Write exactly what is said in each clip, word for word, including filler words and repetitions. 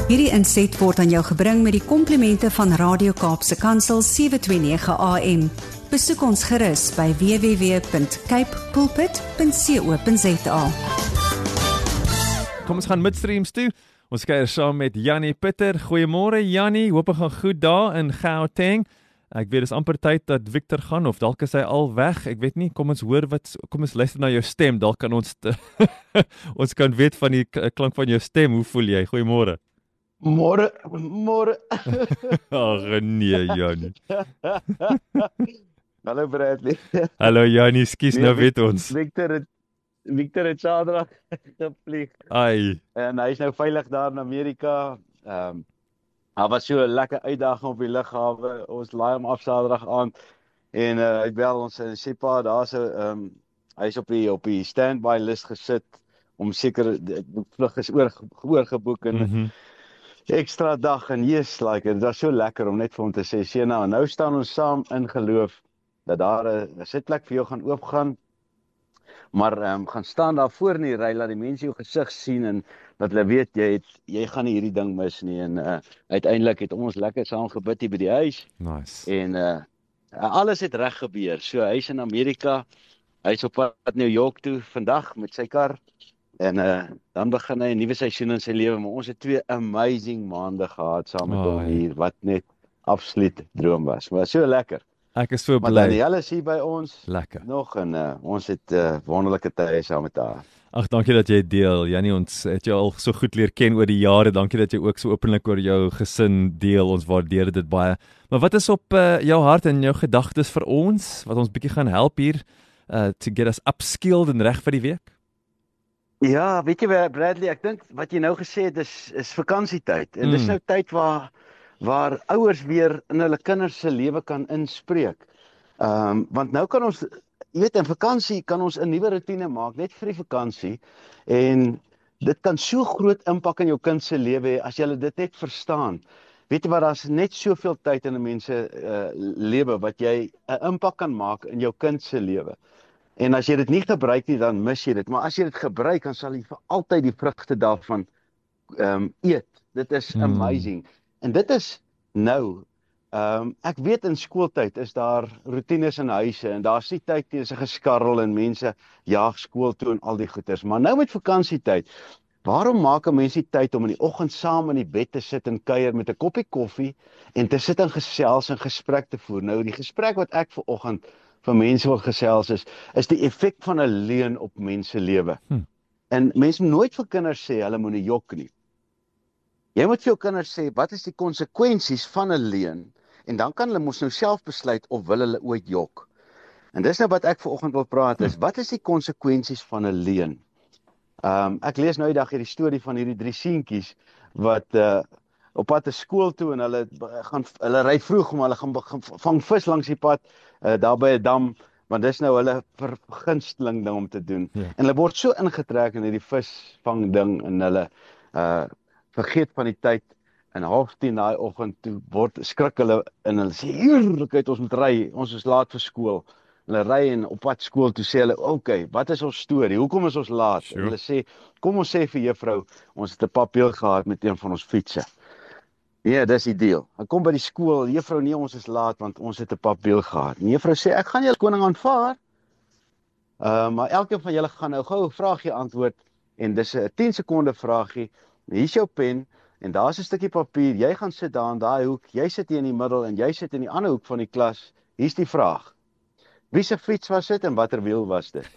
Hierdie inset word aan jou gebring met die komplimente van Radio Kaapse Kansel sewe twee nege A M. Besoek ons gerus by w w w punt cape pulpit punt co punt za. Kom ons gaan midstreams toe. Ons kuier saam met Jannie Pieter. Goeiemôre Jannie, hoop dit gaan goed daar in Gauteng. Ek weet dis amper tyd dat Victor gaan of dalk is hy al weg. Ek weet nie, kom ons hoor wat kom ons luister na jou stem. Dalk kan ons te, ons kan weet van die klank van jou stem. Hoe voel jy? Goeiemôre. Môre, môre. Ag nee, Jannie. Hallo Bradley. Hallo Jannie, skus, nou weet ons. Victor het Victor het Saterdag gevlieg. Ai. En hy is nou veilig daar in Amerika. Ehm um, Daar was so 'n lekker uitdaging op die lughawe. Ons laai hom af Saterdag aand en uh, hy bel ons en sê pa, daar's 'n ehm um, hy's op die op die standby lys gesit om seker die vlug is oor oorgeboek en mm -hmm. ekstra dag en yes, like dit was so lekker om net vir hom te sê, sê nou, nou staan ons saam in geloof dat daar 'n sitplek vir jou gaan oopgaan. Maar ehm um, gaan staan daar voor in die ry, laat die mense jou gesig sien en dat hulle weet jy het, jy gaan nie hierdie ding mis nie en uh, uiteindelik het ons lekker saam gebid hier by die huis. Nice. En uh, alles het reg gebeur. So hy's in Amerika. Hy's op pad New York toe vandag met sy kar en uh, dan begin hy 'n nuwe seisoen in sy lewe, maar ons het twee amazing maande gehad saam met hom hier wat net absoluut droom was. Maar so lekker. Ek is so bly. Maar Danielle is hier by ons. Lekker. Nog en uh, ons het uh, wonderlike tye saam met haar. Ag, dankie dat jy deel. Jannie, ons het jou al so goed leer ken oor die jare. Dankie dat jy ook so openlik oor jou gesin deel. Ons waardeer dit baie. Maar wat is op uh, jou hart en jou gedagtes vir ons wat ons bietjie gaan help hier uh, to get us upskilled en reg vir die week? Ja, weet jy Bradley, ek dink wat jy nou gesê het is is vakansietyd en mm. dis nou tyd waar waar ouers weer in hulle kinders se lewe kan inspreek. Ehm um, want nou kan ons, jy weet, in vakansie kan ons 'n nuwe rotine maak net vir die vakansie en dit kan so groot impak in jou kind se lewe hê as jy dit net verstaan. Weet jy wat, daar's net soveel tyd in 'n mens se uh, lewe wat jy 'n impak kan maak in jou kind se lewe. En as jy dit nie gebruik nie, dan mis jy dit. Maar as jy dit gebruik, dan sal jy vir altyd die vrugte daarvan ehm um, eet. Dit is hmm. amazing. En dit is nou, um, ek weet in skooltyd is daar routines in huise en daar's nie tyd nie, is 'n geskarrel en mense jaag skool toe en al die goeters. Maar nou met vakansietyd, waarom maak 'n mens nie tyd om in die oggend saam in die bed te sit en kuier met 'n koppie koffie en te sit en gesels en gesprek te voer? Nou die gesprek wat ek ver oggend vir mense wil gesels is, is die effek van 'n leuen op mense lewe. Hm. En mense moet nooit vir kinders sê hulle moenie jok nie. Jy moet vir jou kinders sê, wat is die konsekwensies van 'n leuen? En dan kan hulle mos nou self besluit of wil hulle ooit jok. En dis nou wat ek vanoggend wil praat is, wat is die konsekwensies van 'n leuen? Um, ek lees nou die dag hierdie storie van hierdie drie seentjies wat uh, op pad te skool toe en hulle gaan hulle ry vroeg, maar hulle gaan, gaan vang vis langs die pad uh, daar by 'n dam, want dis nou hulle vergunsteling ding om te doen. Ja. En hulle word so ingetrek in hierdie visvang ding en hulle uh, vergeet van die tyd en half tien daai oggend toe word skrik hulle en hulle sê heerlikheid, ons moet ry, ons is laat vir skool. Hulle ry en op pad skool toe sê hulle, oké, okay, wat is ons storie? Hoekom is ons laat? Sure. Hulle sê, kom ons sê vir juffrou, ons het 'n papeel gehad met een van ons fietsse. Ja, dis die deal. Ek kom by die skool, juffrou, nee, ons is laat want ons het 'n papeel gehad. En juffrou sê, ek gaan julle koning aanvaar. Uh, maar elkeen van julle gaan nou gou 'n vraagie antwoord en dis 'n tien sekonde vraagie. Hier's jou pen en daar's 'n stukkie papier. Jy gaan sit daar in daai hoek, jy sit hier in die middel en jy sit in die ander hoek van die klas. Hier's die vraag. Wie se fiets was dit en watter wiel was dit?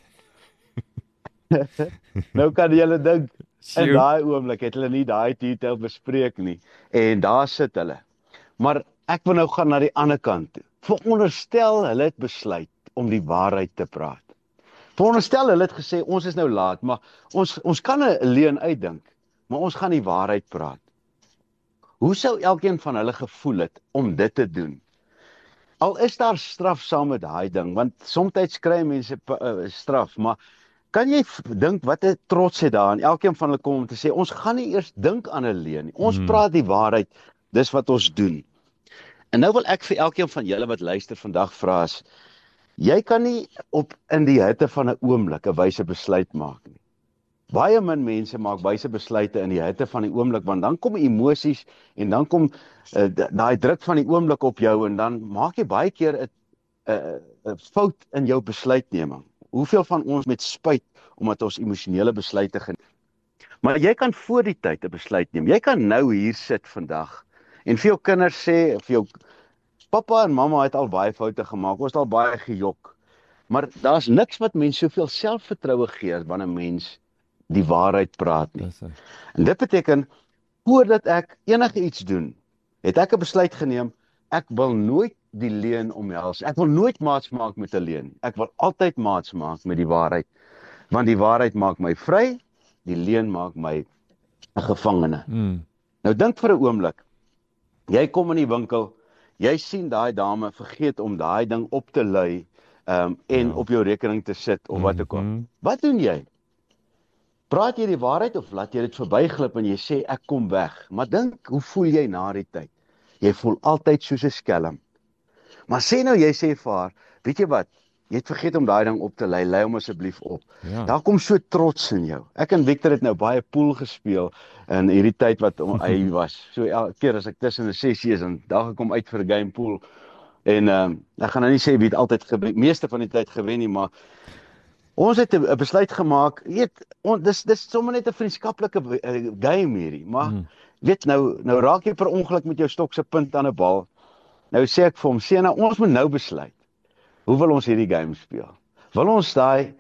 Nou kan julle dink, in daai oomblik het hulle nie daai detail bespreek nie. En daar sit hulle. Maar ek wil nou gaan na die ander kant toe. Veronderstel hulle het besluit om die waarheid te praat. Veronderstel hulle het gesê, ons is nou laat, maar ons, ons kan 'n leuen uitdink. Maar ons gaan die waarheid praat. Hoe sou elkeen van hulle gevoel het om dit te doen? Al is daar straf saam met daai ding, want soms kry mense uh, straf, maar kan jy dink wat 'n trots het daar en elkeen van hulle kom om te sê, ons gaan nie eers dink aan 'n leuen nie, ons hmm. praat die waarheid, dis wat ons doen. En nou wil ek vir elkeen van julle wat luister vandag vra is, jy kan nie op in die hitte van 'n oomblik 'n wyse besluit maak nie. Baie min mense maak wyse besluite in die hitte van die oomblik, want dan kom emosies en dan kom uh, daai druk van die oomblik op jou en dan maak jy baie keer 'n 'n 'n fout in jou besluitneming. Hoeveel van ons met spyt omdat ons emosionele besluite geneem? Maar jy kan voor die tyd 'n besluit neem. Jy kan nou hier sit vandag en vir jou kinders sê, vir jou pappa en mamma het al baie foute gemaak, ons het al baie gejok. Maar daar's niks wat mens soveel selfvertroue gee wanneer 'n mens die waarheid praat nie. En dit beteken, voordat ek enige iets doen, het ek 'n besluit geneem, ek wil nooit die leuen omhels. Ek wil nooit maats maak met 'n leuen. Ek wil altyd maats maak met die waarheid. Want die waarheid maak my vry, die leuen maak my 'n gevangene. Mm. Nou dink vir 'n oomblik, jy kom in die winkel, jy sien daai dame vergeet om daai ding op te lui um, en ja. op jou rekening te sit of wat ook al. Mm-hmm. Wat doen jy? Praat jy die waarheid of laat jy dit verbyglip en jy sê ek kom weg? Maar dink, hoe voel jy na die tyd? Jy voel altyd soos 'n skelm. Maar sê nou jy sê vir haar, weet jy wat? Jy het vergeet om daai ding op te lei, lei hom asseblief op. Ja. Daar kom so trots in jou. Ek en Victor het nou baie pool gespeel in hierdie tyd wat hy was. So elke keer as ek tussen 'n sessie is en daar gekom uit vir 'n game pool. En ehm um, ek gaan nou nie sê wie het altyd gewen, meeste van die tyd gewen nie, maar ons het 'n besluit gemaak. Weet, on, dis dis sommer net 'n vriendskaplike uh, game hierdie, maar hmm. weet nou nou raak jy per ongeluk met jou stok se punt aan 'n bal. Nou sê ek vir hom, sê nou ons moet nou besluit. Hoe wil ons hierdie game speel? Wil ons daai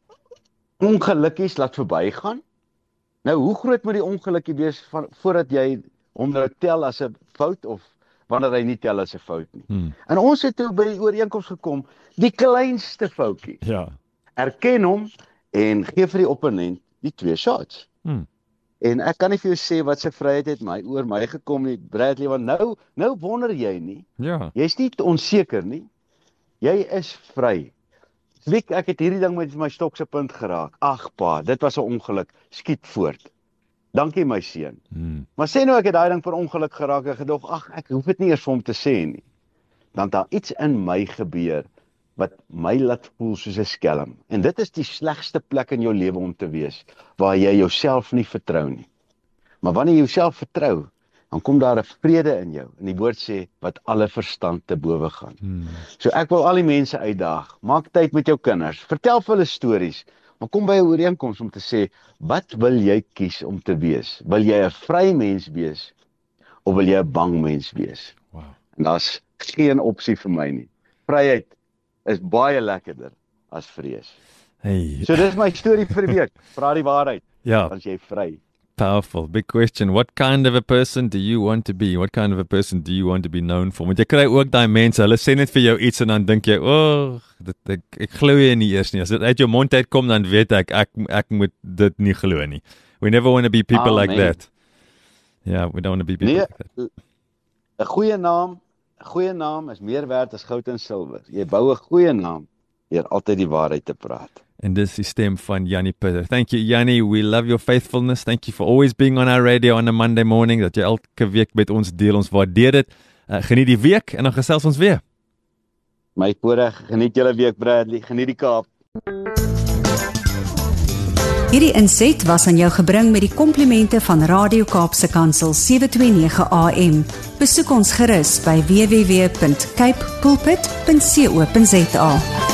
ongelukkies laat verbygaan? Nou, hoe groot moet die ongelukkie wees van, voordat jy hom nou tel as 'n fout of wanneer hy nie tel as 'n fout nie? Hmm. En ons het toe by die ooreenkoms gekom, die kleinste foutjie. Ja. Erken hom en gee vir die opponent die twee shots. Hmm. En ek kan nie vir jou sê wat sy vryheid het my oor my gekom nie, Bradley, want nou nou wonder jy nie. Ja. Jy's nie onseker nie. Jy is vry. Wiek, ek het hierdie ding met my stok se punt geraak. Ag pa, dit was 'n ongeluk. Skiet voort. Dankie my seun. Hmm. Maar sê nou ek het daai ding per ongeluk geraak en gedog, ag ek hoef dit nie eers vir hom te sê nie. Dan daar iets in my gebeur wat my laat voel soos 'n skelm. En dit is die slegste plek in jou lewe om te wees, waar jy jouself nie vertrou nie. Maar wanneer jy jouself vertrou, dan kom daar 'n vrede in jou. En die woord sê, wat alle verstand te bowe gaan. Hmm. So ek wil al die mense uitdaag, maak tyd met jou kinders, vertel vir hulle stories, maar kom by 'n ooreenkoms om te sê, wat wil jy kies om te wees? Wil jy 'n vry mens wees, of wil jy 'n bang mens wees? Wow. En daar's geen opsie vir my nie. Vryheid is baie lekkerder as vrees. Hey. So dis my storie vir die week. Praat die waarheid, ja. Dan is jy vry. Powerful, big question. What kind of a person do you want to be? What kind of a person do you want to be known for? Want jy kry ook daai mense, hulle sê net vir jou iets en dan dink jy, "Oh, dit ek, ek glo jy nie eers nie." As dit uit jou mond uitkom, dan weet ek ek ek moet dit nie glo nie. We never want to be people oh, like man. that. Yeah, we don't want to be people nee, like that. 'n goeie naam, 'n goeie naam is meer werd as goud en silwer. Jy bou 'n goeie naam deur altyd die waarheid te praat. And this is stem van Jannie Pitter. Thank you, Jannie. We love your faithfulness. Thank you for always being on our radio on a Monday morning. Dat jy elke week met ons deel. Ons waardeer dit. Uh, geniet die week en dan gesels ons weer. My voorreg. Geniet julle week, Bradley. Geniet die Kaap. Hierdie inset was aan jou gebring met die komplimente van Radio Kaapse Kansel sewe twee nege A M. Besoek ons gerus by w w w punt cape pulpit punt co punt za.